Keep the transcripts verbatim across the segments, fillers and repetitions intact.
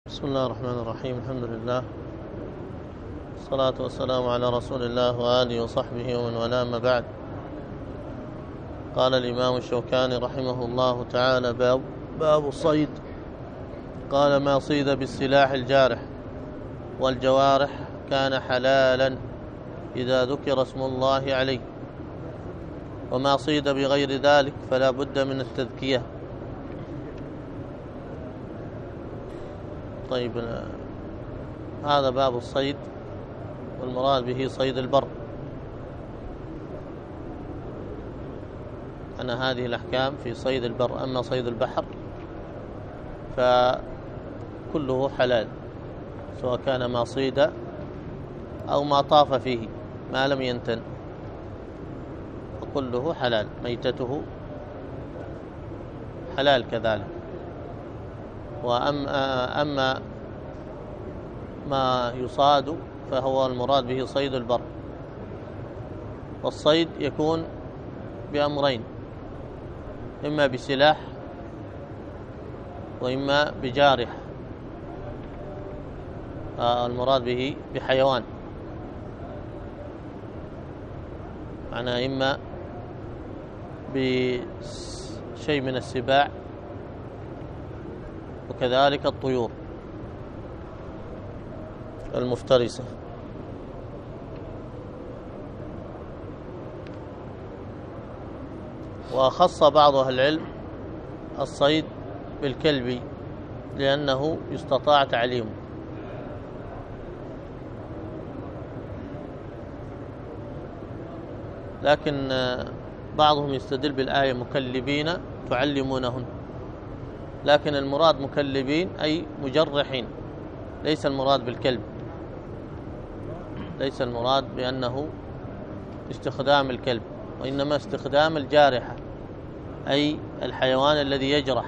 بسم الله الرحمن الرحيم. الحمد لله، الصلاة والسلام على رسول الله وآله وصحبه ومن والاه، ما بعد. قال الإمام الشوكاني رحمه الله تعالى: باب, باب الصيد. قال: ما صيد بالسلاح الجارح والجوارح كان حلالا إذا ذكر اسم الله عليه، وما صيد بغير ذلك فلا بد من التذكية. طيب، هذا باب الصيد، والمراد به صيد البر. أنا هذه الأحكام في صيد البر. أما صيد البحر فكله حلال، سواء كان ما صيد أو ما طاف فيه ما لم ينتن، فكله حلال، ميتته حلال كذلك. وأما أما ما يصاد فهو المراد به صيد البر. والصيد يكون بأمرين: إما بسلاح وإما بجارح. المراد به بحيوان، معناه إما بشيء من السباع وكذلك الطيور المفترسة. وخص بعض أهل العلم الصيد بالكلب لأنه يستطاع تعليمه. لكن بعضهم يستدل بالآية: مكلبين تعلمونهن، لكن المراد مكلبين أي مجرحين، ليس المراد بالكلب، ليس المراد بأنه استخدام الكلب، وإنما استخدام الجارحة أي الحيوان الذي يجرح.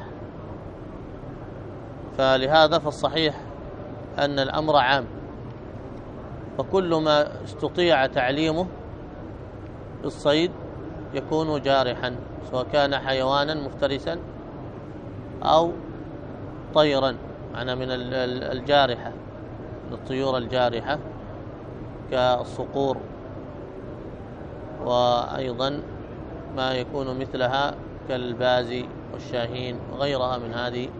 فلهذا فالصحيح أن الأمر عام، فكل ما استطيع تعليمه بالصيد يكون جارحا، سواء كان حيوانا مفترسا أو طيرا، معنى من الجارحة، الطيور الجارحة كالصقور، وأيضا ما يكون مثلها كالبازي والشاهين وغيرها من هذه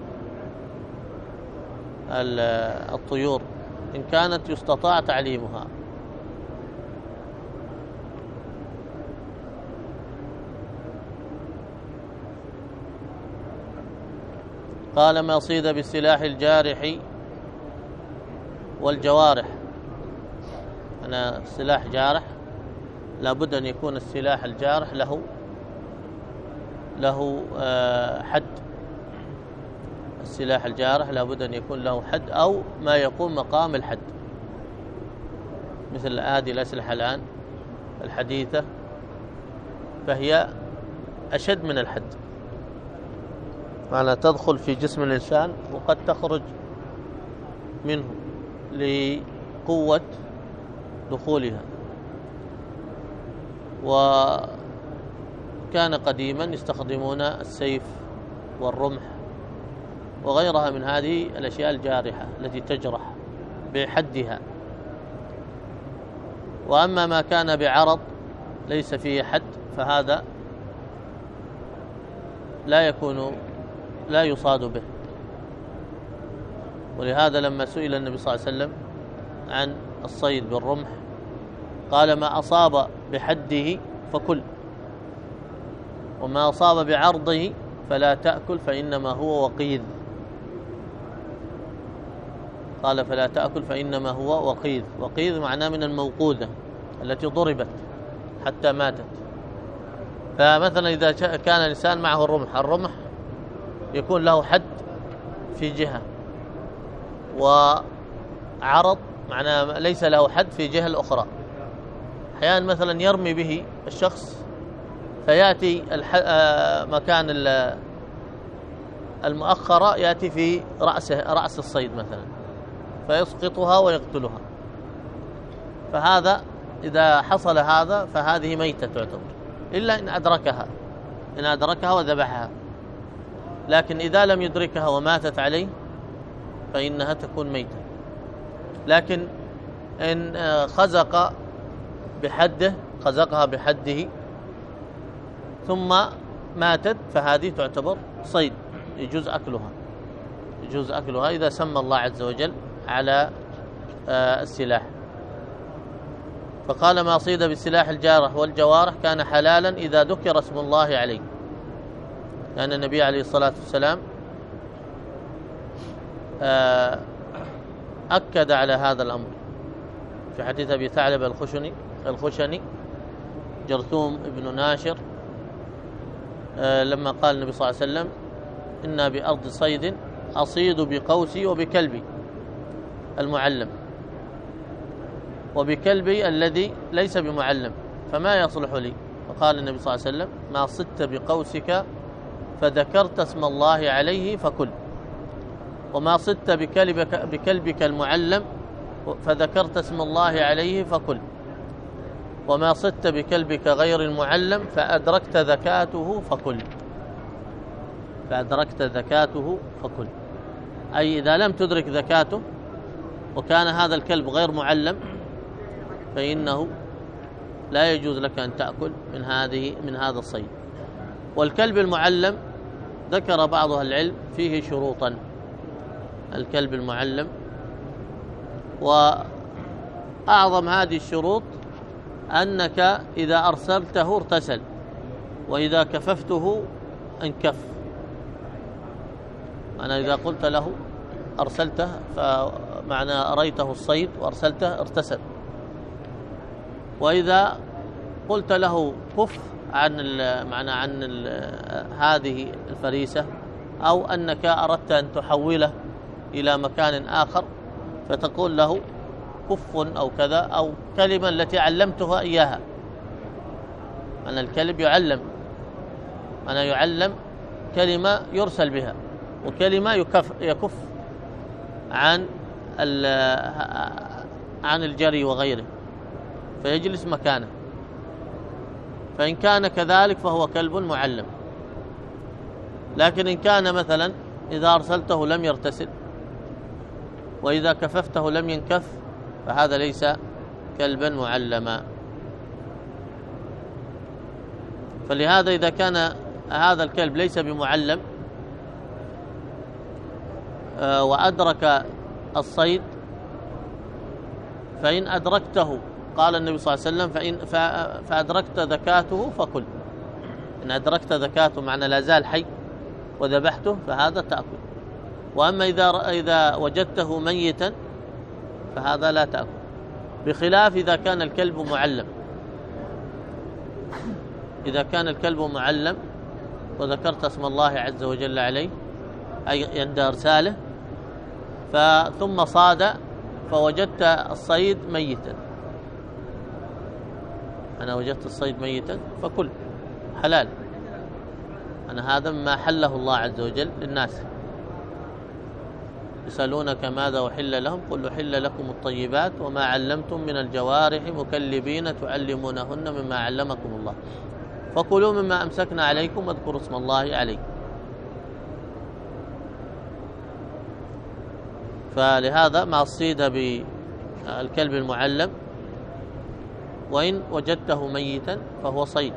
الطيور إن كانت يستطاع تعليمها. قال: ما صيد بالسلاح الجارح والجوارح. أنا سلاح جارح لابد أن يكون السلاح الجارح له له حد. السلاح الجارح لابد أن يكون له حد أو ما يقوم مقام الحد، مثل هذه الأسلحة الآن الحديثة فهي أشد من الحد، معنى تدخل في جسم الإنسان وقد تخرج منه لقوة دخولها. وكان قديما يستخدمون السيف والرمح وغيرها من هذه الأشياء الجارحة التي تجرح بحدها. وأما ما كان بعرض ليس فيه حد فهذا لا يكون لا يصاد به. ولهذا لما سئل النبي صلى الله عليه وسلم عن الصيد بالرمح قال: ما أصاب بحده فكل، وما أصاب بعرضه فلا تأكل فإنما هو وقيذ. قال: فلا تأكل فإنما هو وقيذ. وقيذ معناه من الموقوذة التي ضربت حتى ماتت. فمثلا إذا كان الإنسان معه الرمح، الرمح يكون له حد في جهة، وعرض معناه ليس له حد في جهة الأخرى. أحيانا مثلا يرمي به الشخص فيأتي مكان المؤخرة يأتي في رأسه رأس الصيد مثلا فيسقطها ويقتلها. فهذا إذا حصل هذا فهذه ميتة تعتبر، إلا إن أدركها إن أدركها وذبحها. لكن إذا لم يدركها وماتت عليه فإنها تكون ميتة. لكن إن خزق بحده خزقها بحده ثم ماتت فهذه تعتبر صيد، يجوز أكلها يجوز أكلها إذا سمى الله عز وجل على السلاح. فقال ما صيد بالسلاح الجارح والجوارح كان حلالا إذا ذكر اسم الله عليه، لأن النبي عليه الصلاة والسلام أكد على هذا الأمر في حديث أبي ثعلب الخشني الخشني جرثوم ابن ناشر لما قال النبي صلى الله عليه وسلم إنا بأرض صيد أصيد بقوسي وبكلبي المعلم وبكلبي الذي ليس بمعلم فما يصلح لي. فقال النبي صلى الله عليه وسلم ما صدت بقوسك فذكرت اسم الله عليه فكل، وما صدت بكلبك, بكلبك المعلم فذكرت اسم الله عليه فكل، وما صدت بكلبك غير المعلم فأدركت ذكاته فكل فأدركت ذكاته فكل أي إذا لم تدرك ذكاته وكان هذا الكلب غير معلم فإنه لا يجوز لك أن تأكل من هذه من هذا الصيد. والكلب المعلم ذكر بعض أهل العلم فيه شروطا. الكلب المعلم وأعظم هذه الشروط أنك إذا أرسلته ارتسل، وإذا كففته انكف. أنا إذا قلت له أرسلته فمعنى أريته الصيد وأرسلته ارتسل، وإذا قلت له كف عن معنى عن هذه الفريسة أو أنك أردت أن تحوله إلى مكان آخر فتقول له كف أو كذا أو كلمة التي علمتها إياها. أن الكلب يعلم أنا يعلم كلمة يرسل بها وكلمة يكف, يكف عن عن الجري وغيره فيجلس مكانه. فإن كان كذلك فهو كلب معلم. لكن إن كان مثلا إذا أرسلته لم يرتسل وإذا كففته لم ينكف فهذا ليس كلبا معلما. فلهذا إذا كان هذا الكلب ليس بمعلم وأدرك الصيد فإن أدركته قال النبي صلى الله عليه وسلم فإن فأدركت ذكاته فكل. إن أدركت ذكاته معنى لا زال حي وذبحته فهذا تأكل. وأما إذا إذا وجدته ميتا فهذا لا تأكل، بخلاف إذا كان الكلب معلم. إذا كان الكلب معلم وذكرت اسم الله عز وجل عليه أي عند إرساله ثم صاد فوجدت الصيد ميتا، أنا وجدت الصيد ميتا فكل حلال. أنا هذا ما حله الله عز وجل للناس. يسألونك ماذا أحل لهم قل أحل لكم الطيبات وما علمتم من الجوارح مكلبين تعلمونهن مما علمكم الله فكلوا مما أمسكنا عليكم واذكروا اسم الله عليه. فلهذا ما صيد بالكلب المعلم وإن وجدته ميتا فهو صيد،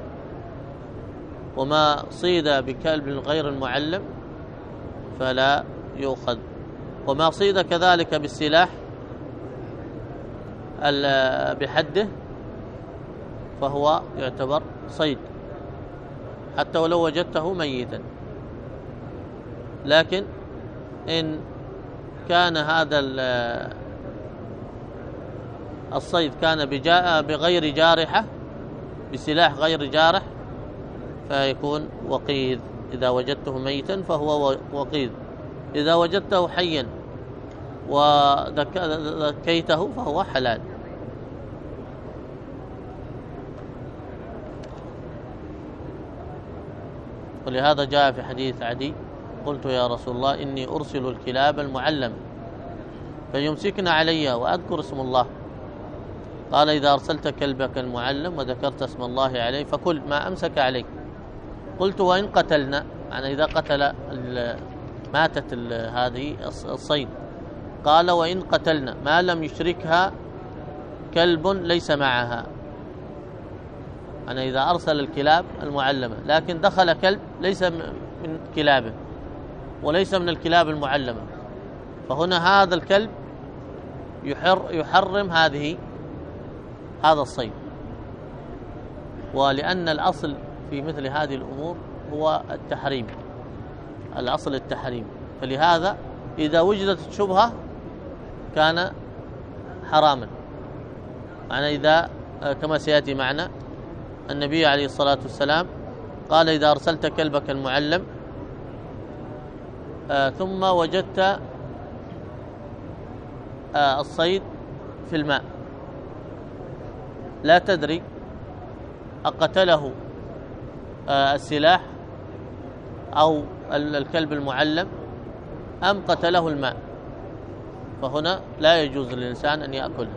وما صيد بكلب غير المعلم فلا يؤخذ. وما صيد كذلك بالسلاح بحده فهو يعتبر صيد حتى ولو وجدته ميتا. لكن إن كان هذا الصيد كان بغير جارحة بسلاح غير جارح فيكون وقيد. إذا وجدته ميتا فهو وقيد، إذا وجدته حيا وذكيته فهو حلال. ولهذا جاء في حديث عدي قلت يا رسول الله إني أرسل الكلاب المعلم فيمسكن علي وأذكر اسم الله. قال إذا أرسلت كلبك المعلم وذكرت اسم الله عليه فكل ما أمسك عليك. قلت وإن قتلنا، يعني إذا قتل ماتت هذه الصيد قال وإن قتلنا ما لم يشركها كلب ليس معها. أنا إذا أرسل الكلاب المعلمة لكن دخل كلب ليس من كلابه وليس من الكلاب المعلمة، فهنا هذا الكلب يحر يحرم هذه هذا الصيد. ولأن الأصل في مثل هذه الأمور هو التحريم، الأصل التحريم، فلهذا إذا وجدت الشبهة كان حراما. معنى إذا كما سيأتي معنا النبي عليه الصلاة والسلام قال إذا أرسلت كلبك المعلم آه ثم وجدت آه الصيد في الماء لا تدري أقتله آه السلاح أو الكلب المعلم أم قتله الماء، فهنا لا يجوز للإنسان أن يأكلها.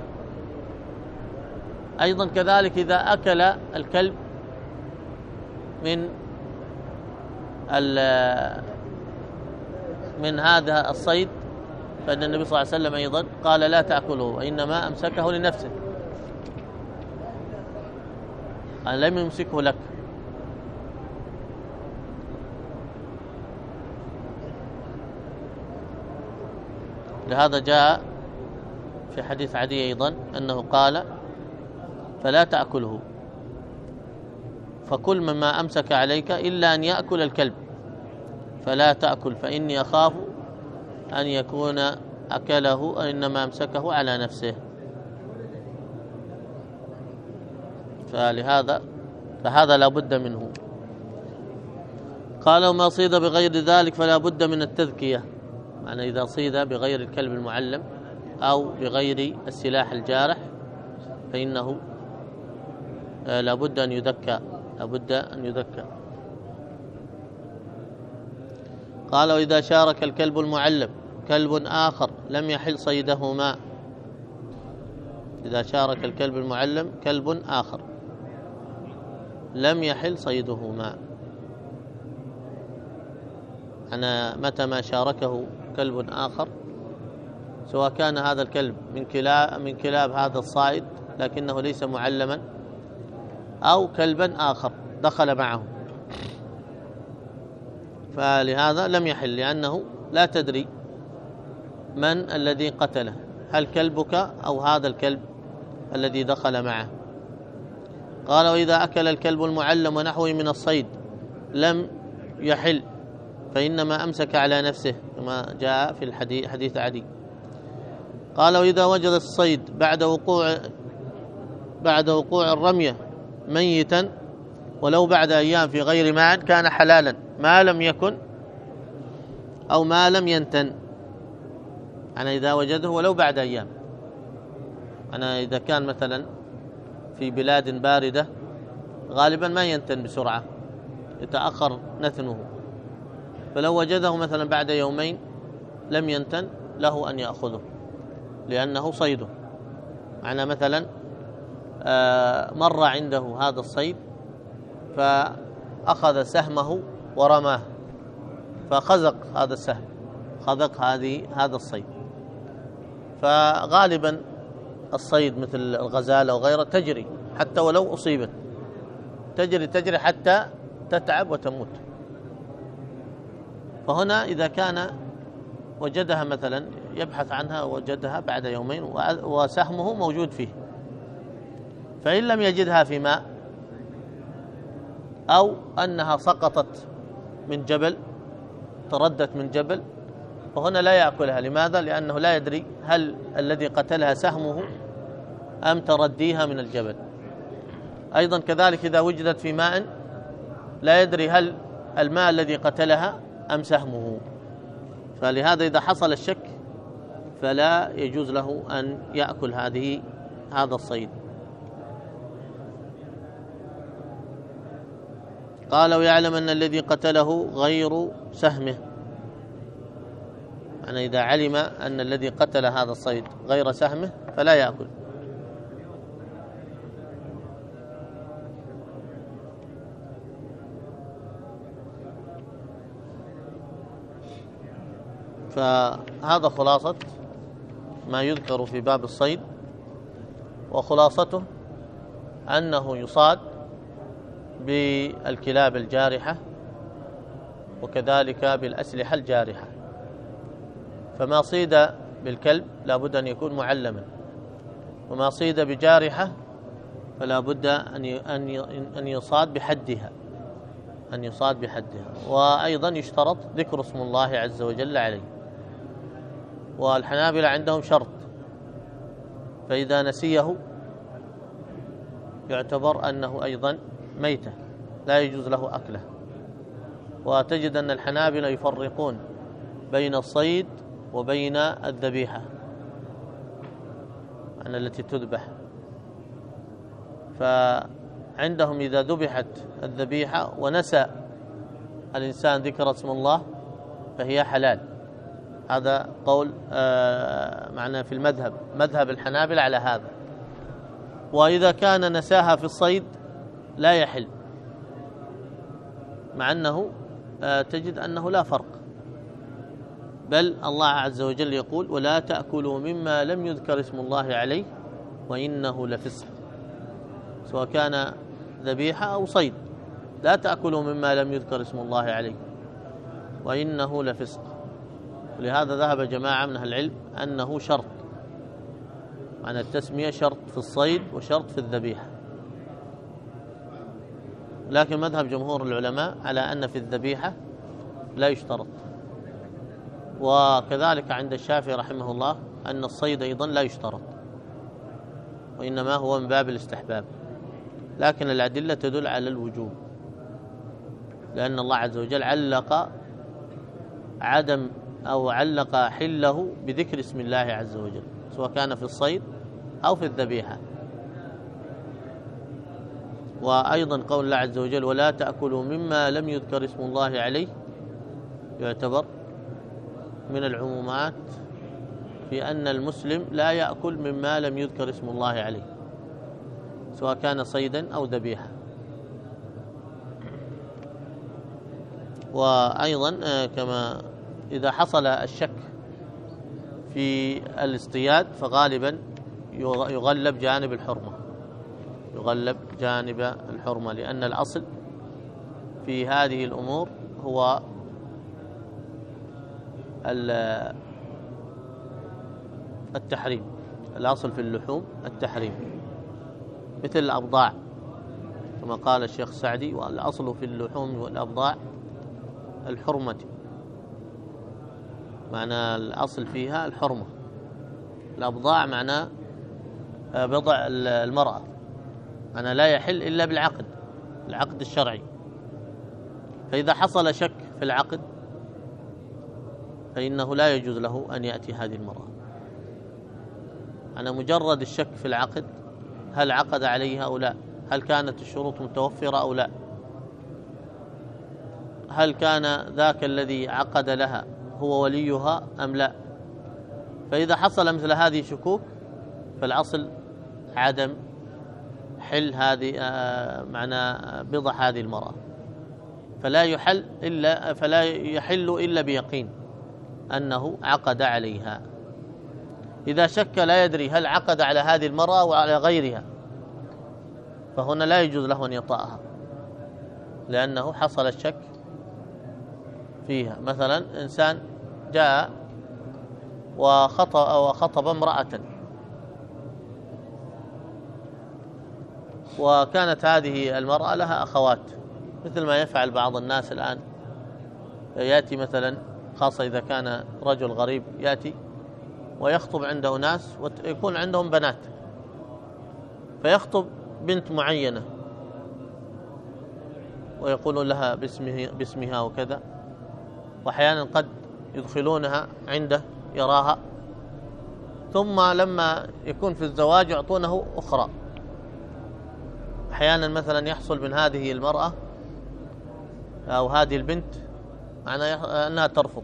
أيضا كذلك إذا أكل الكلب من من هذا الصيد فإن النبي صلى الله عليه وسلم أيضا قال لا تأكله وإنما أمسكه لنفسه، أن لم يمسكه لك. لهذا جاء في حديث عدي أيضا أنه قال فلا تأكله، فكل مما أمسك عليك إلا أن يأكل الكلب فلا تأكل فإني أخاف أن يكون أكله إنما أمسكه على نفسه. فلهذا فهذا لا بد منه. قال وما صيد بغير ذلك فلا بد من التذكية، معنى إذا صيد بغير الكلب المعلم أو بغير السلاح الجارح فإنه لا بد أن يذكى لا بد أن يذكى. قال وإذا شارك الكلب المعلم كلب آخر لم يحل صيدهما، إذا شارك الكلب المعلم كلب آخر لم يحل صيدهما، أنا متى ما شاركه كلب آخر سواء كان هذا الكلب من كلاب من كلاب هذا الصائد لكنه ليس معلما أو كلبا آخر دخل معه، فلهذا لم يحل، لأنه لا تدري من الذي قتله، هل كلبك أو هذا الكلب الذي دخل معه. قال وإذا أكل الكلب المعلم ونحوه من الصيد لم يحل فإنما أمسك على نفسه كما جاء في الحديث حديث عدي. قال وإذا وجد الصيد بعد وقوع بعد وقوع الرمية ميتا ولو بعد أيام في غير ماء كان حلالا ما لم يكن أو ما لم ينتن. أنا إذا وجده ولو بعد أيام، أنا إذا كان مثلا في بلاد باردة غالبا ما ينتن بسرعة يتأخر نتنه، فلو وجده مثلا بعد يومين لم ينتن له أن يأخذه لأنه صيده. معنا مثلا مر عنده هذا الصيد فأخذ سهمه ورماه فخزق هذا السهم، خزق هذه هذا الصيد، فغالبا الصيد مثل الغزال أو غيره تجري حتى ولو أصيبت تجري تجري حتى تتعب وتموت. فهنا إذا كان وجدها مثلا يبحث عنها وجدها بعد يومين وسهمه موجود فيه، فإن لم يجدها في ماء أو أنها سقطت من جبل تردت من جبل فهنا لا يأكلها. لماذا؟ لأنه لا يدري هل الذي قتلها سهمه أم ترديها من الجبل. أيضا كذلك إذا وجدت في ماء لا يدري هل الماء الذي قتلها أم سهمه، فلهذا إذا حصل الشك فلا يجوز له أن يأكل هذه هذا الصيد. قال ويعلم أن الذي قتله غير سهمه، يعني إذا علم أن الذي قتل هذا الصيد غير سهمه فلا يأكل. فهذا خلاصة ما يذكر في باب الصيد، وخلاصته أنه يصاد بالكلاب الجارحة وكذلك بالأسلحة الجارحة. فما صيد بالكلب لا بد أن يكون معلما، وما صيد بجارحة فلا بد أن يصاد بحدها أن يصاد بحدها وأيضا يشترط ذكر اسم الله عز وجل عليه. والحنابلة عندهم شرط، فإذا نسيه يعتبر أنه أيضا ميتة لا يجوز له أكله. وتجد أن الحنابلة يفرقون بين الصيد وبين الذبيحة عن التي تذبح. فعندهم إذا ذبحت الذبيحة ونسى الإنسان ذكر اسم الله فهي حلال. هذا قول آه معناه في المذهب، مذهب الحنابلة على هذا. وإذا كان نساها في الصيد لا يحل، مع أنه آه تجد أنه لا فرق، بل الله عز وجل يقول: ولا تأكلوا مما لم يذكر اسم الله عليه وإنه لفسق. سواء كان ذبيحة أو صيد، لا تأكلوا مما لم يذكر اسم الله عليه وإنه لفسق. ولهذا ذهب جماعة من أهل العلم أنه شرط، معنى التسمية شرط في الصيد وشرط في الذبيحة. لكن مذهب جمهور العلماء على أن في الذبيحة لا يشترط. وكذلك عند الشافعي رحمه الله أن الصيد أيضا لا يشترط، وإنما هو من باب الاستحباب. لكن الأدلة تدل على الوجوب، لأن الله عز وجل علق عدم أو علق حله بذكر اسم الله عز وجل، سواء كان في الصيد أو في الذبيحة. وأيضا قول الله عز وجل: ولا تأكلوا مما لم يذكر اسم الله عليه، يعتبر من العمومات في أن المسلم لا يأكل مما لم يذكر اسم الله عليه، سواء كان صيدا أو ذبيحة. وأيضا كما إذا حصل الشك في الاصطياد فغالبا يغلب جانب الحرمة يغلب جانب الحرمة لأن الأصل في هذه الأمور هو التحريم. الأصل في اللحوم التحريم، مثل الأبضاع كما قال الشيخ السعدي: والأصل في اللحوم والأبضاع الحرمة. معنى الأصل فيها الحرمة. الأبضاع معنى بضع المرأة، معنى لا يحل إلا بالعقد، العقد الشرعي. فإذا حصل شك في العقد فإنه لا يجوز له أن يأتي هذه المرأة. أنا مجرد الشك في العقد، هل عقد عليها أو لا، هل كانت الشروط متوفرة أو لا، هل كان ذاك الذي عقد لها هو وليها أم لا. فإذا حصل مثل هذه الشكوك فالأصل عدم حل هذه معنى بضع هذه المرأة، فلا يحل إلا فلا يحل إلا بيقين أنه عقد عليها. إذا شك لا يدري هل عقد على هذه المرأة أو على غيرها فهنا لا يجوز له أن يطأها، لأنه حصل الشك فيها. مثلا إنسان جاء وخطب, وخطب امرأة، وكانت هذه المرأة لها أخوات، مثل ما يفعل بعض الناس الآن. يأتي مثلا، خاصة إذا كان رجل غريب، يأتي ويخطب عنده ناس ويكون عندهم بنات، فيخطب بنت معينة ويقولون لها باسمه باسمها وكذا، وأحيانا قد يدخلونها عنده يراها، ثم لما يكون في الزواج يعطونه أخرى. أحيانا مثلا يحصل من هذه المرأة أو هذه البنت معناه أنها ترفض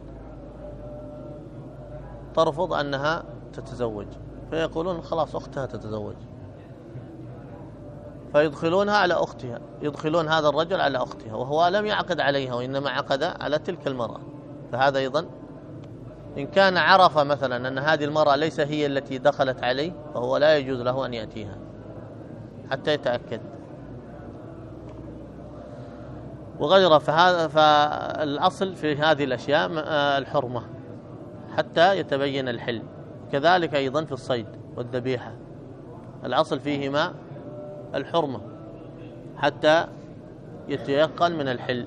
ترفض أنها تتزوج، فيقولون خلاص أختها تتزوج، فيدخلونها على أختها، يدخلون هذا الرجل على أختها وهو لم يعقد عليها وإنما عقد على تلك المرأة. فهذا أيضا إن كان عرف مثلا أن هذه المرأة ليس هي التي دخلت عليه فهو لا يجوز له أن يأتيها حتى يتأكد وغيره. فهذا فالأصل في هذه الأشياء الحرمة حتى يتبين الحل. كذلك أيضا في الصيد والذبيحة الأصل فيهما الحرمة حتى يتيقن من الحل.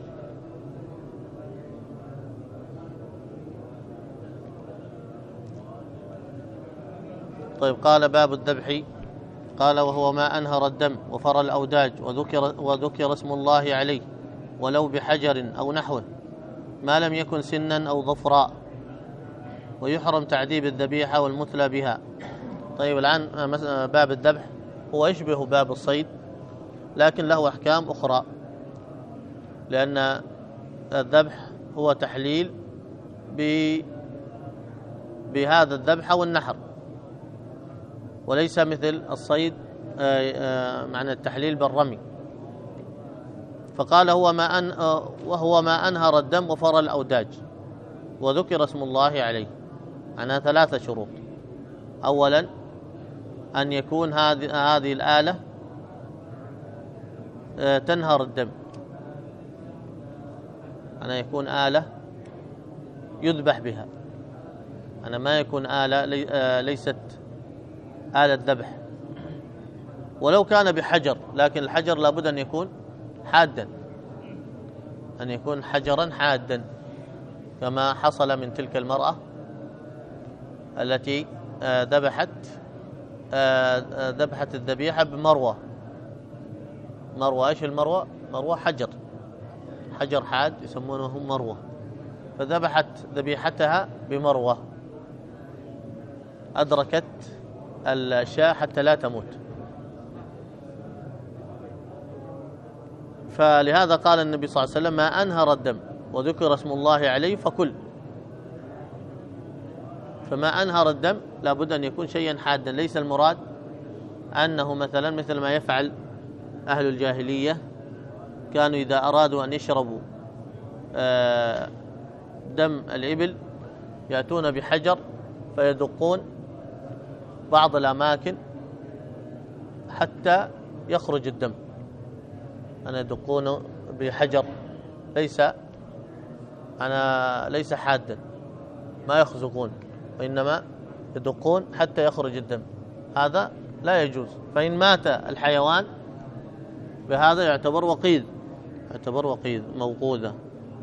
طيب قال باب الذبح. قال وهو ما أنهر الدم وفر الأوداج وذكر, وذكر اسم الله عليه ولو بحجر أو نحوه ما لم يكن سنا أو ظفراء، ويحرم تعذيب الذبيحة والمثلى بها. طيب الآن باب الذبح هو يشبه باب الصيد لكن له أحكام أخرى، لأن الذبح هو تحليل بهذا الذبح والنحر، وليس مثل الصيد معنى التحليل بالرمي. فقال هو ما أن وهو ما أنهر الدم وفر الأوداج وذكر اسم الله عليه. عنها ثلاثة شروط. أولا أن يكون هذه هذه الآلة تنهر الدم، أن يكون آلة يذبح بها، أن ما يكون آلة ليست آلة ذبح. ولو كان بحجر، لكن الحجر لابد أن يكون حادا، أن يكون حجرا حادا كما حصل من تلك المرأة التي ذبحت ذبحت الذبيحة بمروة. مروة إيش المروة؟ مروة حجر، حجر حاد يسمونه مروة، فذبحت ذبيحتها بمروة أدركت الشاة حتى لا تموت. فلهذا قال النبي صلى الله عليه وسلم ما أنهر الدم وذكر اسم الله عليه فكل. فما أنهر الدم لابد أن يكون شيئا حادا، ليس المراد أنه مثلا مثل ما يفعل أهل الجاهلية، كانوا إذا أرادوا أن يشربوا دم الإبل يأتون بحجر فيدقون بعض الأماكن حتى يخرج الدم. أنا يدقون بحجر ليس أنا ليس حادا، ما يخزقون، وإنما يدقون حتى يخرج الدم. هذا لا يجوز. فإن مات الحيوان بهذا يعتبر وقيد، يعتبر وقيد موقوذة.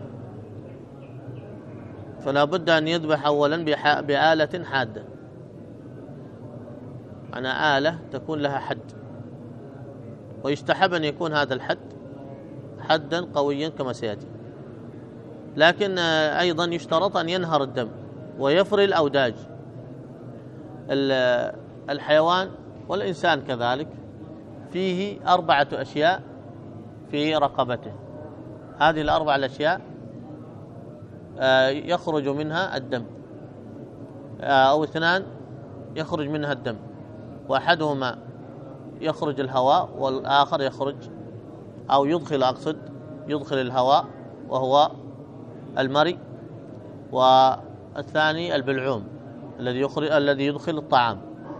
فلا بد أن يذبح أولا بآلة حادة، أنا آلة تكون لها حد، ويستحب أن يكون هذا الحد حدا قويا كما سيأتي. لكن أيضا يشترط أن ينهر الدم ويفري الأوداج. الحيوان والإنسان كذلك فيه أربعة أشياء في رقبته، هذه الأربعة الأشياء يخرج منها الدم، أو اثنان يخرج منها الدم، وأحدهما يخرج الهواء والآخر يخرج أو يدخل أقصد يدخل الهواء وهو المري، والثاني البلعوم الذي يخرج الذي يدخل الطعام.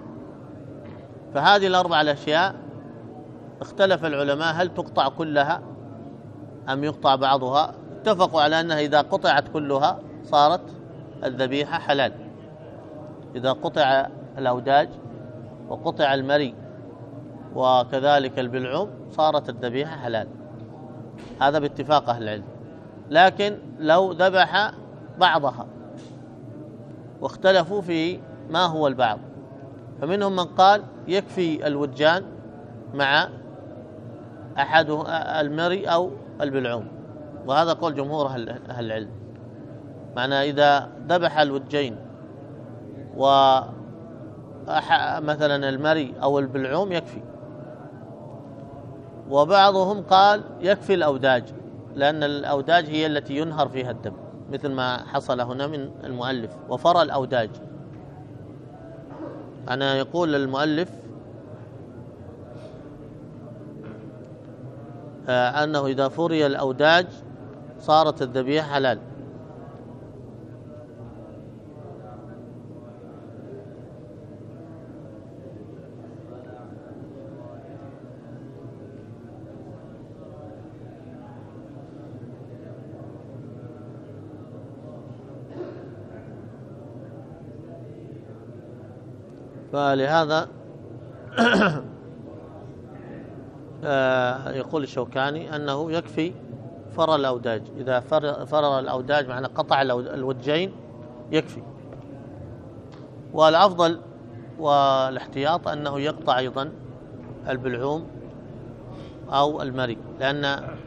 فهذه الأربع الأشياء اختلف العلماء هل تقطع كلها أم يقطع بعضها. اتفقوا على أنها إذا قطعت كلها صارت الذبيحة حلال، إذا قطع الأوداج وقطع المري وكذلك البلعوم صارت الذبيحة حلال، هذا باتفاق أهل العلم. لكن لو ذبح بعضها واختلفوا في ما هو البعض، فمنهم من قال يكفي الودجان مع أحد المري أو البلعوم، وهذا قول جمهور أهل العلم، معنى إذا ذبح الودجين ومثلا المري أو البلعوم يكفي. وبعضهم قال يكفي الأوداج، لأن الأوداج هي التي ينهر فيها الدم، مثل ما حصل هنا من المؤلف وفر الأوداج. أنا يقول المؤلف أنه إذا فري الأوداج صارت الذبيحة حلال. فلهذا يقول الشوكاني أنه يكفي فرر الأوداج، إذا فرر الأوداج معنى قطع الودجين يكفي. والأفضل والاحتياط أنه يقطع أيضا البلعوم أو المري، لأن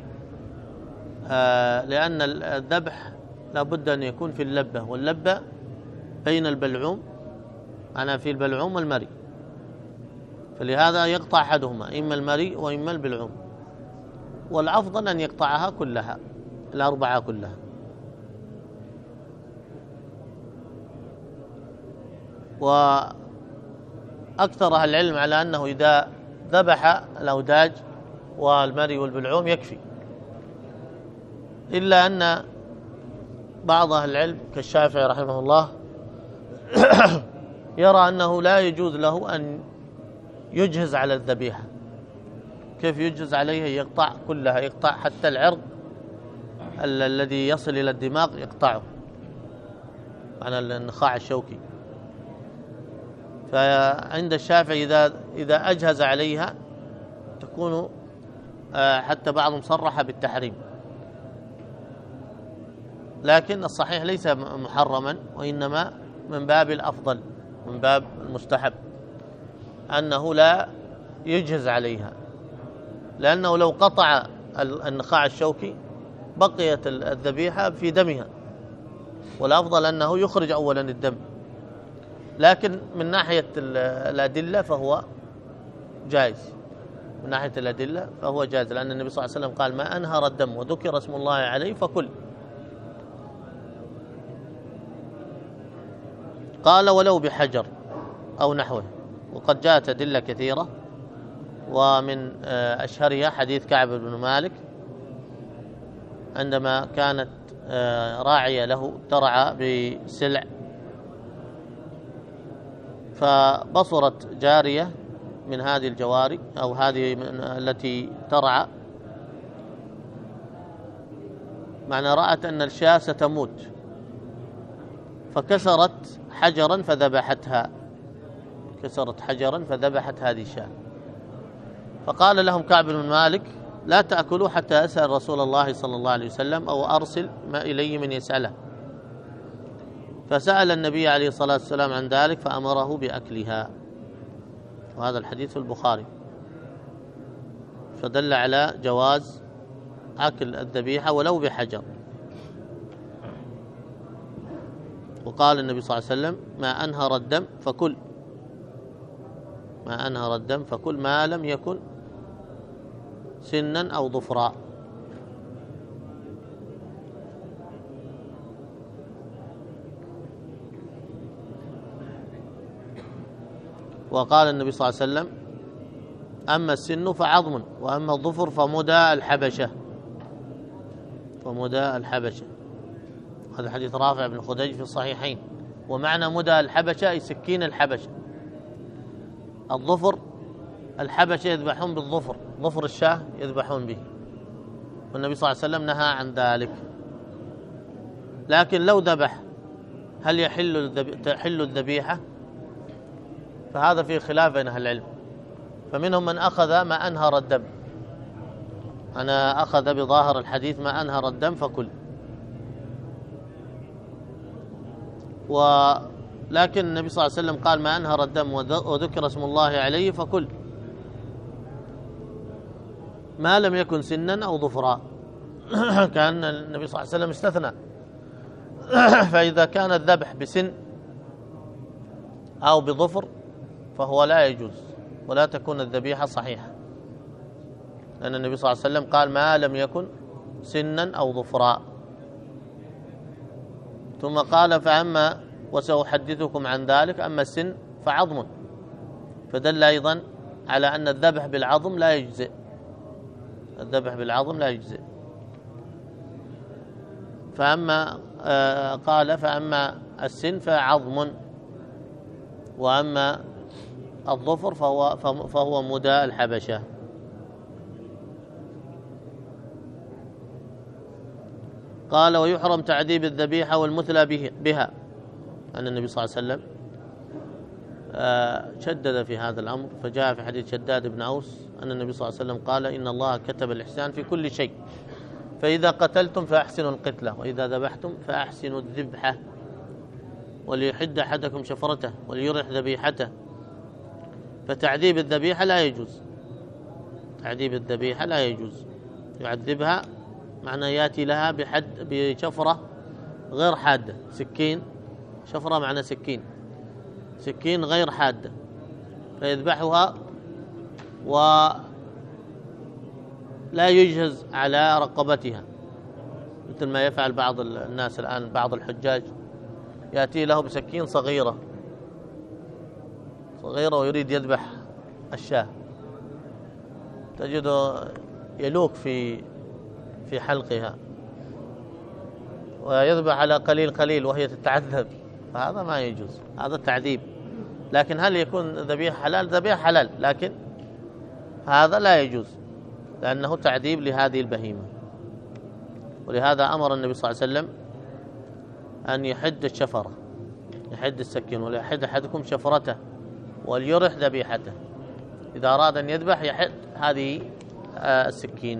لأن الذبح لابد أن يكون في اللبة، واللبة بين البلعوم، أنا في البلعوم والمري، فلهذا يقطع أحدهما، إما المري وإما البلعوم، والأفضل أن يقطعها كلها، الأربعة كلها. وأكثر أهل العلم على أنه إذا ذبح الأوداج والمري والبلعوم يكفي، إلا أن بعض أهل العلم كالشافعي رحمه الله يرى أنه لا يجوز له أن يجهز على الذبيحة. كيف يجهز عليها؟ يقطع كلها، يقطع حتى العرض ال- الذي يصل إلى الدماغ يقطعه عن النخاع الشوكي. فعند الشافعي إذا إذا أجهز عليها تكون حتى بعضهم صرح بالتحريم، لكن الصحيح ليس محرما، وإنما من باب الأفضل، من باب المستحب أنه لا يجهز عليها، لأنه لو قطع النخاع الشوكي بقيت الذبيحة في دمها، والأفضل أنه يخرج أولا الدم. لكن من ناحية الأدلة فهو جائز، من ناحية الأدلة فهو جائز، لأن النبي صلى الله عليه وسلم قال: ما أنهر الدم وذكر اسم الله عليه فكل. قال: ولو بحجر أو نحوه. وقد جاءت أدلة كثيرة، ومن أشهرها حديث كعب بن مالك عندما كانت راعية له ترعى بسلع، فبصرت جارية من هذه الجواري أو هذه التي ترعى، معنى رأت أن الشاة ستموت، فكسرت حجرا فذبحتها، كسرت حجرا فذبحت هذه الشاة. فقال لهم كعب بن مالك: لا تأكلوا حتى أسأل رسول الله صلى الله عليه وسلم أو أرسل ما إلي من يسأله. فسأل النبي عليه الصلاة والسلام عن ذلك فأمره بأكلها. وهذا الحديث في البخاري، فدل على جواز أكل الذبيحة ولو بحجر. وقال النبي صلى الله عليه وسلم: ما أنهر الدم فكل، ما أنهر الدم فكل ما لم يكن سنا أو ظفرا. وقال النبي صلى الله عليه وسلم: أما السن فعظم، وأما الظفر فمدى الحبشة، فمدى الحبشة. هذا حديث رافع بن خديج في الصحيحين. ومعنى مدى الحبشة أي سكين الحبشة. الظفر الحبشة يذبحون بالظفر، ظفر الشاة يذبحون به، والنبي صلى الله عليه وسلم نهى عن ذلك. لكن لو ذبح هل يحل تحل الذبيحة؟ فهذا فيه خلاف بين أهل العلم، فمنهم من أخذ ما أنهر الدم، أنا أخذ بظاهر الحديث ما أنهر الدم فكل. ولكن النبي صلى الله عليه وسلم قال: ما أنهر الدم وذكر اسم الله عليه فكل، ما لم يكن سنا أو ظفرا. كان النبي صلى الله عليه وسلم استثنى. فإذا كان الذبح بسن أو بظفر فهو لا يجوز، ولا تكون الذبيحة صحيحة، لأن النبي صلى الله عليه وسلم قال: ما لم يكن سنا أو ظفرا. ثم قال: فأما وسأحدثكم عن ذلك، أما السن فعظم، فدل أيضا على أن الذبح بالعظم لا يجزئ، الذبح بالعظم لا يجزئ. فأما آه قال: فأما السن فعظم، وأما الظفر فهو, فهو مدى الحبشة. قال: ويحرم تعذيب الذبيحة والمثلى بها، أن النبي صلى الله عليه وسلم شدد في هذا الأمر، فجاء في حديث شداد بن أوس أن النبي صلى الله عليه وسلم قال إن الله كتب الإحسان في كل شيء، فإذا قتلتم فأحسنوا القتلة، وإذا ذبحتم فأحسنوا الذبحة، وليحد أحدكم شفرته وليرح ذبيحته. فتعذيب الذبيحة لا يجوز، تعذيب الذبيحة لا يجوز، يعذبها معنى يأتي لها بحد بشفرة غير حادة، سكين، شفرة معنى سكين، سكين غير حادة، فيذبحها ولا يجهز على رقبتها، مثل ما يفعل بعض الناس الآن، بعض الحجاج يأتي له بسكين صغيرة صغيرة ويريد يذبح الشاة، تجده يلوك في في حلقها ويذبح على قليل قليل وهي تتعذب، فهذا ما يجوز، هذا تعذيب. لكن هل يكون ذبيحة حلال؟ ذبيحة حلال، لكن هذا لا يجوز لأنه تعذيب لهذه البهيمة. ولهذا أمر النبي صلى الله عليه وسلم أن يحد الشفرة، يحد السكين، وليحد أحدكم شفرته وليرح ذبيحته، إذا أراد أن يذبح يحد هذه السكين.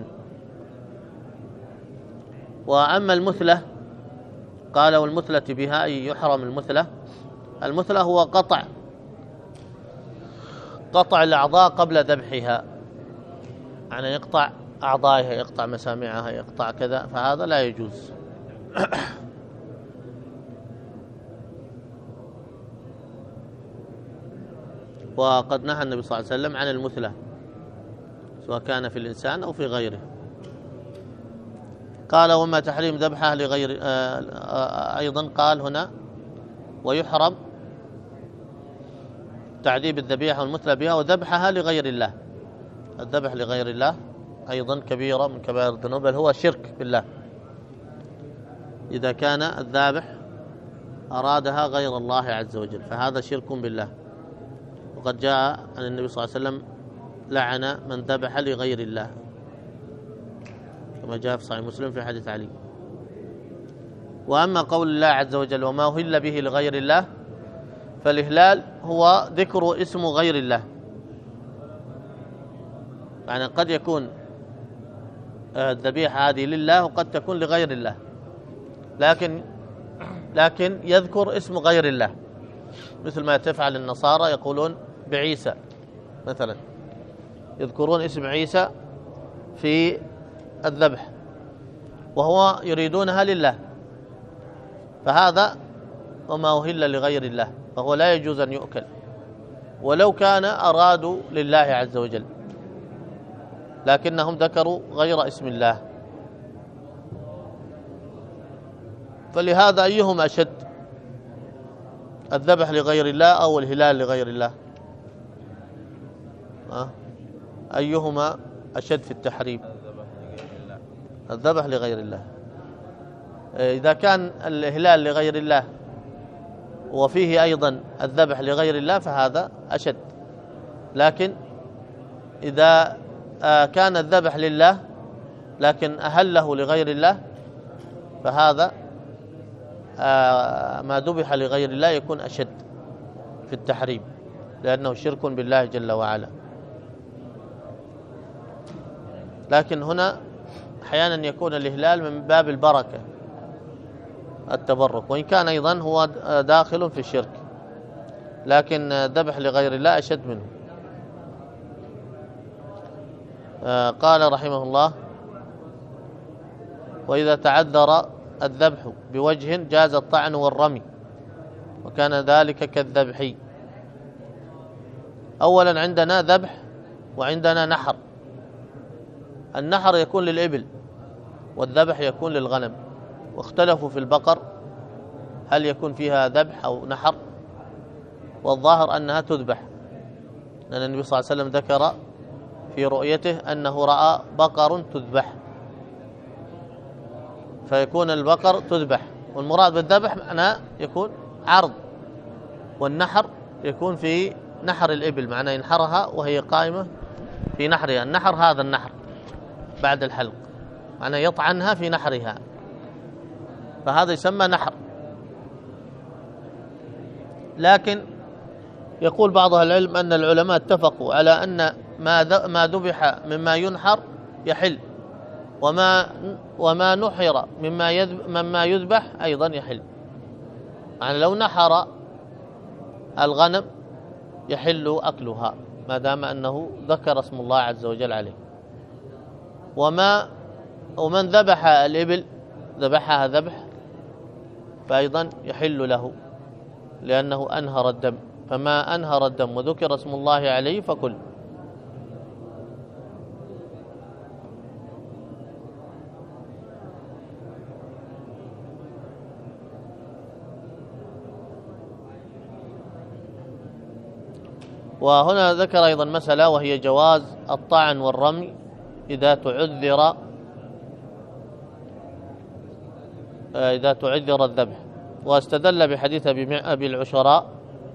وأما المثلة قال والمثلة بها أي يحرم المثلة. المثلة هو قطع قطع الأعضاء قبل ذبحها، يعني يقطع أعضائها، يقطع مسامعها، يقطع كذا، فهذا لا يجوز. وقد نهى النبي صلى الله عليه وسلم عن المثلة سواء كان في الإنسان أو في غيره. قال وما تحريم ذبحها لغير أيضا قال هنا ويحرم تعذيب الذبيحة والمثلى بها وذبحها لغير الله. الذبح لغير الله أيضا كبيرة من كبائر الذنوب، بل هو شرك بالله إذا كان الذابح أرادها غير الله عز وجل، فهذا شرك بالله. وقد جاء عن النبي صلى الله عليه وسلم لعن من ذبح لغير الله كما جاء في صحيح مسلم في حديث علي. وأما قول الله عز وجل وما أهل به لغير الله، فالإهلال هو ذكر اسم غير الله، يعني قد يكون الذبيحة هذه لله وقد تكون لغير الله، لكن لكن يذكر اسم غير الله، مثل ما تفعل النصارى يقولون بعيسى مثلا، يذكرون اسم عيسى في الذبح وهو يريدونها لله، فهذا وما أهل لغير الله، فهو لا يجوز أن يؤكل ولو كان أرادوا لله عز وجل، لكنهم ذكروا غير اسم الله. فلهذا أيهما أشد، الذبح لغير الله أو الهلال لغير الله؟ أه؟ أيهما أشد في التحريم؟ الذبح لغير الله. إذا كان الهلال لغير الله وفيه أيضا الذبح لغير الله فهذا أشد، لكن إذا كان الذبح لله لكن أهله لغير الله فهذا ما ذبح لغير الله يكون أشد في التحريم، لأنه شرك بالله جل وعلا. لكن هنا أحيانا يكون الإهلال من باب البركة، التبرك، وإن كان أيضا هو داخل في الشرك، لكن ذبح لغير الله أشد منه. قال رحمه الله وإذا تعذر الذبح بوجه جاز الطعن والرمي، وكان ذلك كالذبح. أولا عندنا ذبح وعندنا نحر. النحر يكون للإبل والذبح يكون للغنم، واختلفوا في البقر هل يكون فيها ذبح أو نحر، والظاهر أنها تذبح، لأن النبي صلى الله عليه وسلم ذكر في رؤيته أنه رأى بقر تذبح، فيكون البقر تذبح، والمراد بالذبح معناه يكون عرض، والنحر يكون في نحر الإبل، معناه ينحرها وهي قائمة في نحرها. النحر هذا النحر بعد الحلق، معناه يطعنها في نحرها، فهذا يسمى نحر. لكن يقول بعض أهل العلم أن العلماء اتفقوا على أن ما ما ذبح مما ينحر يحل، وما وما نحر مما مما يذبح أيضا يحل. يعني لو نحر الغنم يحل أكلها ما دام أنه ذكر اسم الله عز وجل عليه. وما ومن ذبح الإبل ذبحها ذبح فأيضا يحل له لأنه أنهر الدم، فما أنهر الدم وذكر اسم الله عليه فكل. وهنا ذكر أيضا مسألة وهي جواز الطعن والرمي إذا تعذر إذا تعذر الذبح، واستدل بحديث أبي العشراء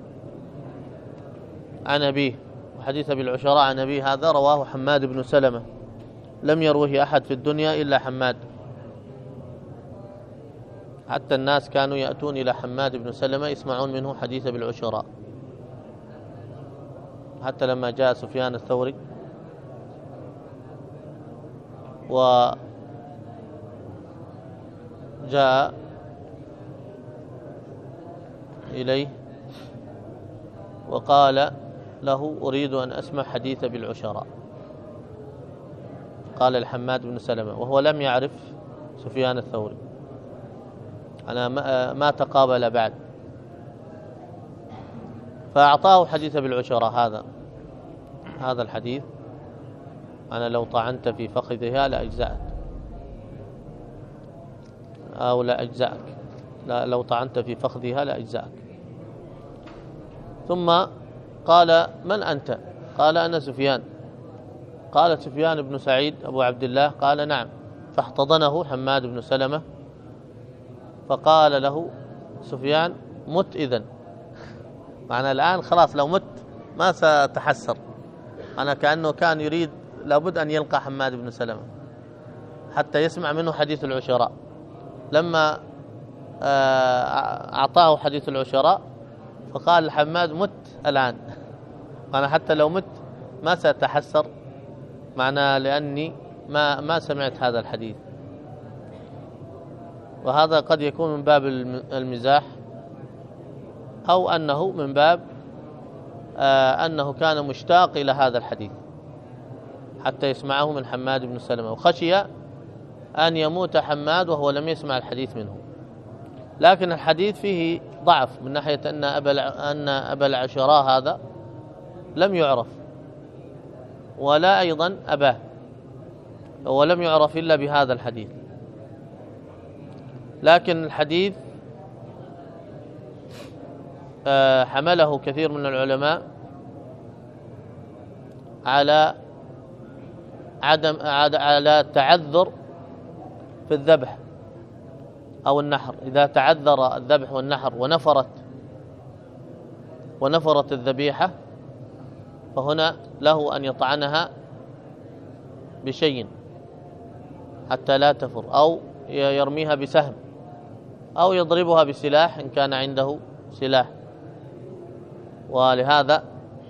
عن أبيه. وحديث أبي العشراء عن أبيه هذا رواه حماد بن سلمة، لم يروه أحد في الدنيا إلا حماد، حتى الناس كانوا يأتون إلى حماد بن سلمة يسمعون منه حديث أبي العشراء، حتى لما جاء سفيان الثوري وجاء إليه وقال له أريد أن أسمع حديث بالعشراء، قال الحماد بن سلمة وهو لم يعرف سفيان الثوري، أنا ما تقابل بعد، فأعطاه حديث بالعشراء هذا هذا الحديث: أنا لو طعنت في فخذها لأجزأت أو لا أجزأك، لا لو طعنت في فخذها لأجزأك. ثم قال: من أنت؟ قال: أنا سفيان. قال: سفيان بن سعيد أبو عبد الله؟ قال: نعم. فاحتضنه حماد بن سلمة فقال له سفيان: مت إذن. معنى الآن خلاص لو مت ما ستحسر. أنا كأنه كان يريد لابد أن يلقى حماد بن سلمة حتى يسمع منه حديث العشراء. لما أعطاه حديث العشراء فقال حماد: مت الآن. أنا حتى لو مت ما سأتحسر، معناه لأني ما ما سمعت هذا الحديث. وهذا قد يكون من باب المزاح، أو أنه من باب آه أنه كان مشتاق إلى هذا الحديث حتى يسمعه من حماد بن سلمة، وخشي أن يموت حماد وهو لم يسمع الحديث منه. لكن الحديث فيه ضعف من ناحية أن أبا أن أبا العشراء هذا لم يعرف، ولا أيضا أباه، ولم يعرف إلا بهذا الحديث. لكن الحديث حمله كثير من العلماء على عدم على التعذر في الذبح أو النحر. إذا تعذر الذبح والنحر ونفرت ونفرت الذبيحة فهنا له أن يطعنها بشيء حتى لا تفر، أو يرميها بسهم، أو يضربها بسلاح إن كان عنده سلاح. ولهذا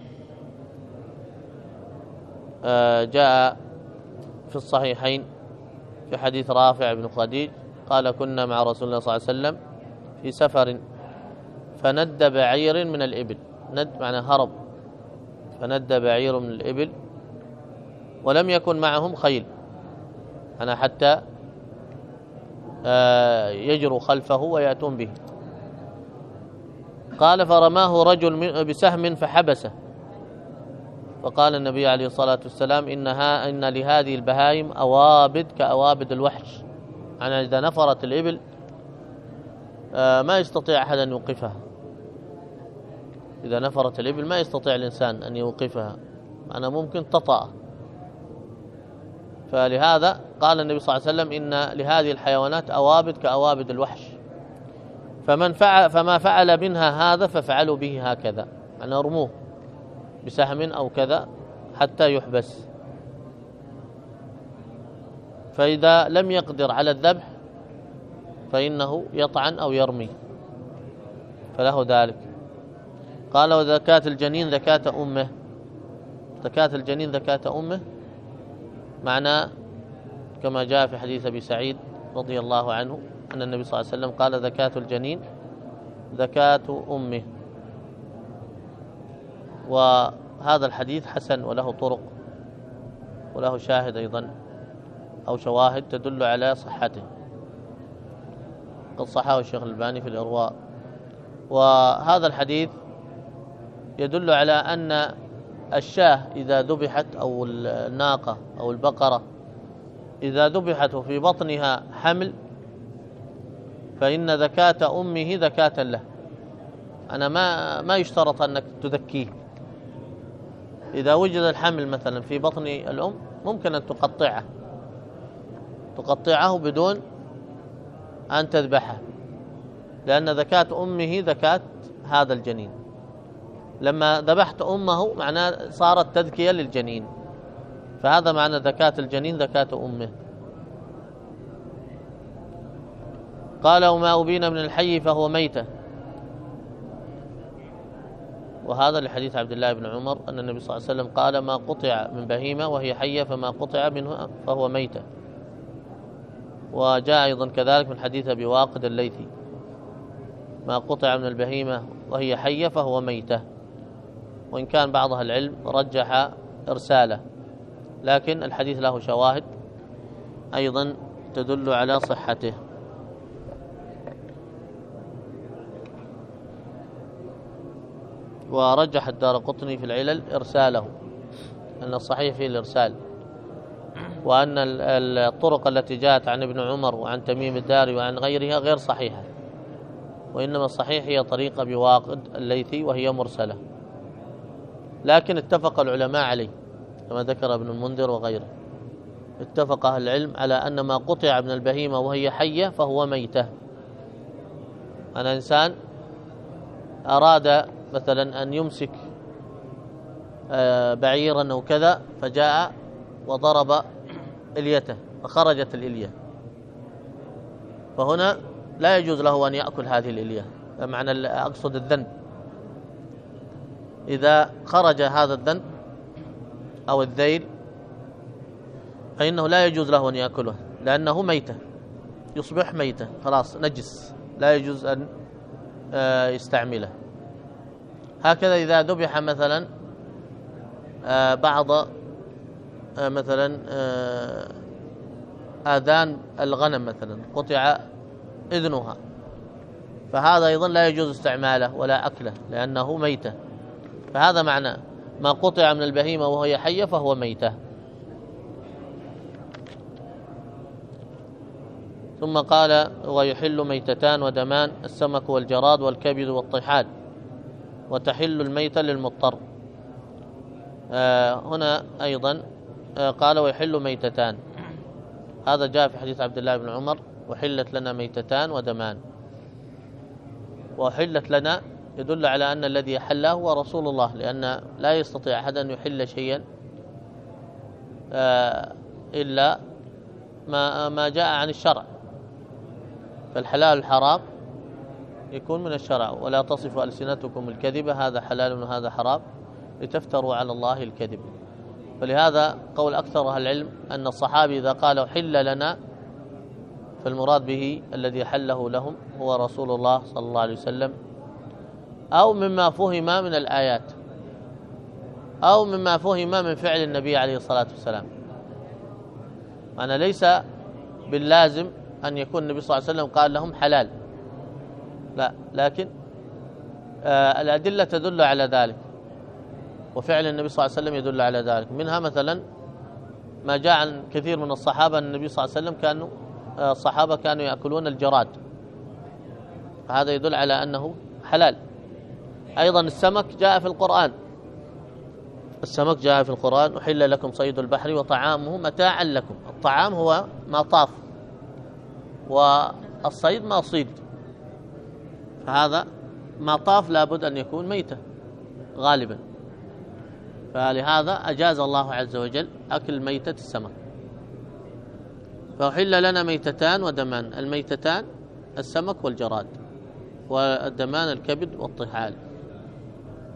جاء في الصحيحين في حديث رافع بن خديج قال: كنا مع رسول الله صلى الله عليه وسلم في سفر فند بعير من الإبل. ند معنى هرب، فند بعير من الإبل ولم يكن معهم خيل، أنا حتى يجروا خلفه ويأتون به. قال: فرماه رجل بسهم فحبسه، فقال النبي عليه الصلاة والسلام: إنها إن لهذه البهائم أوابد كأوابد الوحش. أنا إذا نفرت الإبل ما يستطيع أحد أن يوقفها، إذا نفرت الإبل ما يستطيع الإنسان أن يوقفها، أنا ممكن تطأ. فلهذا قال النبي صلى الله عليه وسلم: إن لهذه الحيوانات أوابد كأوابد الوحش، فمن فعل فما فعل منها هذا ففعلوا به هكذا، يعني ارموه بسهم أو كذا حتى يحبس. فإذا لم يقدر على الذبح فإنه يطعن أو يرمي، فله ذلك. قال وزكاة الجنين زكاة أمه. زكاة الجنين زكاة أمه معناه كما جاء في حديث أبي سعيد رضي الله عنه أن النبي صلى الله عليه وسلم قال زكاة الجنين زكاة أمه. وهذا الحديث حسن وله طرق وله شاهد أيضا أو شواهد تدل على صحته، قد صححه الشيخ الألباني في الإرواء. وهذا الحديث يدل على أن الشاة إذا ذبحت أو الناقة أو البقرة إذا ذبحت في بطنها حمل فإن زكاة أمه زكاة له. أنا ما ما يشترط أنك تذكيه. إذا وجد الحمل مثلا في بطن الأم ممكن أن تقطعه تقطعه بدون أن تذبحه، لأن زكاة أمه زكاة هذا الجنين. لما ذبحت أمه معناه صارت تذكية للجنين، فهذا معنى زكاة الجنين زكاة أمه. قال وما أبين من الحي فهو ميتة، وهذا لحديث عبد الله بن عمر أن النبي صلى الله عليه وسلم قال ما قطع من بهيمة وهي حية فما قطع منه فهو ميتة. وجاء أيضا كذلك من حديث أبي واقد الليثي ما قطع من البهيمة وهي حية فهو ميتة، وإن كان بعض أهل العلم رجح إرساله، لكن الحديث له شواهد أيضا تدل على صحته. ورجح الدارقطني في العلل إرساله، أن الصحيح فيه الإرسال، وأن الطرق التي جاءت عن ابن عمر وعن تميم الداري وعن غيرها غير صحيحة، وإنما الصحيح هي طريقة بواقد الليثي وهي مرسلة. لكن اتفق العلماء عليه كما ذكر ابن المنذر وغيره، اتفق أهل العلم على أن ما قطع من البهيمة وهي حية فهو ميتة. أنا إنسان أراد مثلا أن يمسك بعيرا أو كذا فجاء وضرب إليته فخرجت الإلية، فهنا لا يجوز له أن يأكل هذه الإلية، معنى أقصد الذنب. إذا خرج هذا الذنب أو الذيل فإنه لا يجوز له أن يأكله، لأنه ميتة، يصبح ميتة خلاص نجس، لا يجوز أن يستعمله. هكذا إذا ذبح مثلا بعض مثلا آذان الغنم مثلا قطع إذنها، فهذا أيضا لا يجوز استعماله ولا أكله لأنه ميتة. فهذا معنى ما قطع من البهيمة وهي حية فهو ميتة. ثم قال ويحل ميتتان ودمان السمك والجراد والكبد والطحال، وتحل الميتة للمضطر. آه هنا أيضا آه قال ويحل ميتتان، هذا جاء في حديث عبد الله بن عمر وحلت لنا ميتتان ودمان. وحلت لنا يدل على أن الذي يحله هو رسول الله، لأن لا يستطيع أحد أن يحل شيئا آه إلا ما, ما جاء عن الشرع، فالحلال الحرام يكون من الشرع. ولا تصف ألسنتكم الكذب هذا حلال وهذا حرام لتفتروا على الله الكذب. فلهذا قول أكثر أهل العلم أن الصحابي إذا قال حل لنا فالمراد به الذي حله لهم هو رسول الله صلى الله عليه وسلم، أو مما فهم من الآيات، أو مما فهم من فعل النبي عليه الصلاة والسلام. أنا ليس باللازم أن يكون النبي صلى الله عليه وسلم قال لهم حلال، لا، لكن آه الأدلة تدل على ذلك، وفعل النبي صلى الله عليه وسلم يدل على ذلك. منها مثلا ما جاء عن كثير من الصحابة أن النبي صلى الله عليه وسلم كانوا آه الصحابة كانوا يأكلون الجراد، فهذا يدل على أنه حلال. أيضا السمك جاء في القرآن، السمك جاء في القرآن أحل لكم صيد البحر وطعامه متاعا لكم. الطعام هو ما طاف، والصيد ما صيد، فهذا ما طاف لابد أن يكون ميتة غالبا، فلهذا أجاز الله عز وجل أكل ميتة السمك. فأحل لنا ميتتان ودمان، الميتتان السمك والجراد، والدمان الكبد والطحال.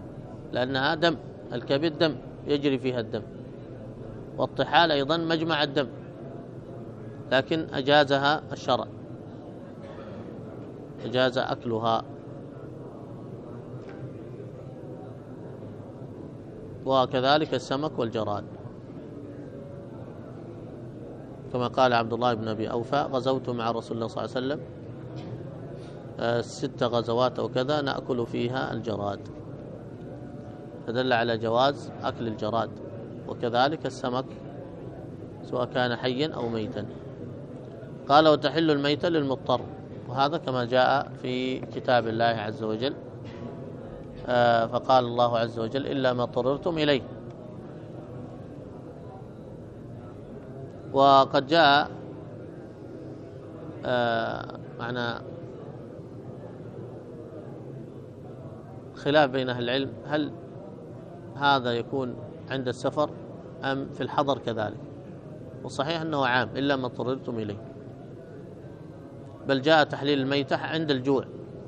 لأنها دم، الكبد دم يجري فيها الدم، والطحال أيضا مجمع الدم، لكن أجازها الشرع، أجاز أكلها. وكذلك السمك والجراد، كما قال عبد الله بن أبي أوفى: غزوت مع رسول الله صلى الله عليه وسلم ست غزوات وكذا نأكل فيها الجراد، فدل على جواز أكل الجراد، وكذلك السمك سواء كان حيا أو ميتا. قال: وتحل الميتة للمضطر، وهذا كما جاء في كتاب الله عز وجل، فقال الله عز وجل: إلا ما اضطررتم إليه. وقد جاء معنا خلاف بين أهل العلم، هل هذا يكون عند السفر أم في الحضر كذلك؟ والصحيح أنه عام، إلا ما اضطررتم إليه، بل جاء تحليل الميتة عند الجوع،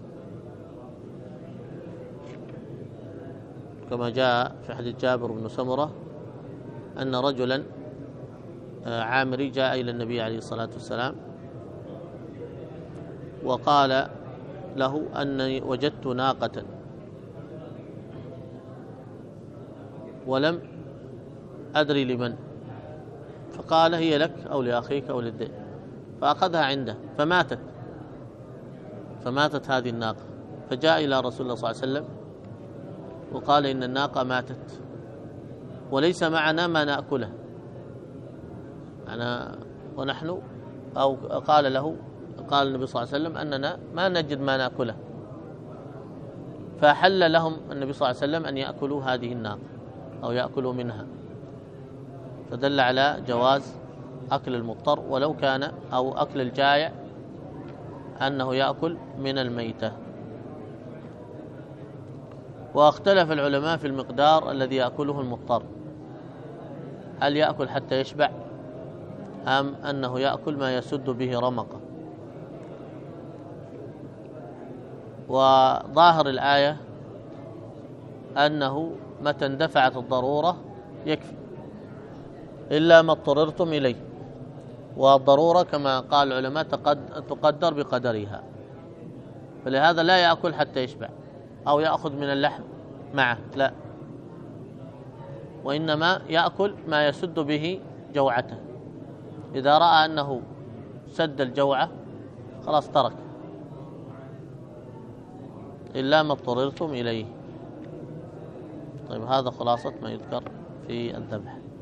كما جاء في حديث جابر بن سمرة أن رجلا عامري جاء إلى النبي عليه الصلاة والسلام وقال له: أني وجدت ناقة ولم أدري لمن، فقال: هي لك أو لأخيك أو للدين، فأخذها عنده فماتت فماتت هذه الناقة، فجاء إلى رسول الله صلى الله عليه وسلم وقال: إن الناقة ماتت وليس معنا ما نأكله، أنا ونحن أو قال له قال النبي صلى الله عليه وسلم أننا ما نجد ما نأكله، فحل لهم النبي صلى الله عليه وسلم أن يأكلوا هذه الناقة أو يأكلوا منها، فدل على جواز أكل المضطر ولو كان، أو أكل الجائع أنه يأكل من الميتة. واختلف العلماء في المقدار الذي يأكله المضطر، هل يأكل حتى يشبع أم أنه يأكل ما يسد به رمقه؟ وظاهر الآية أنه متى اندفعت الضرورة يكفي، إلا ما اضطررتم إليه، والضرورة كما قال العلماء تقدر بقدرها، فلهذا لا يأكل حتى يشبع أو يأخذ من اللحم معه، لا، وإنما يأكل ما يسد به جوعته، إذا رأى أنه سد الجوعة خلاص ترك، إلا ما اضطررتم إليه. طيب، هذا خلاصة ما يذكر في الذبح.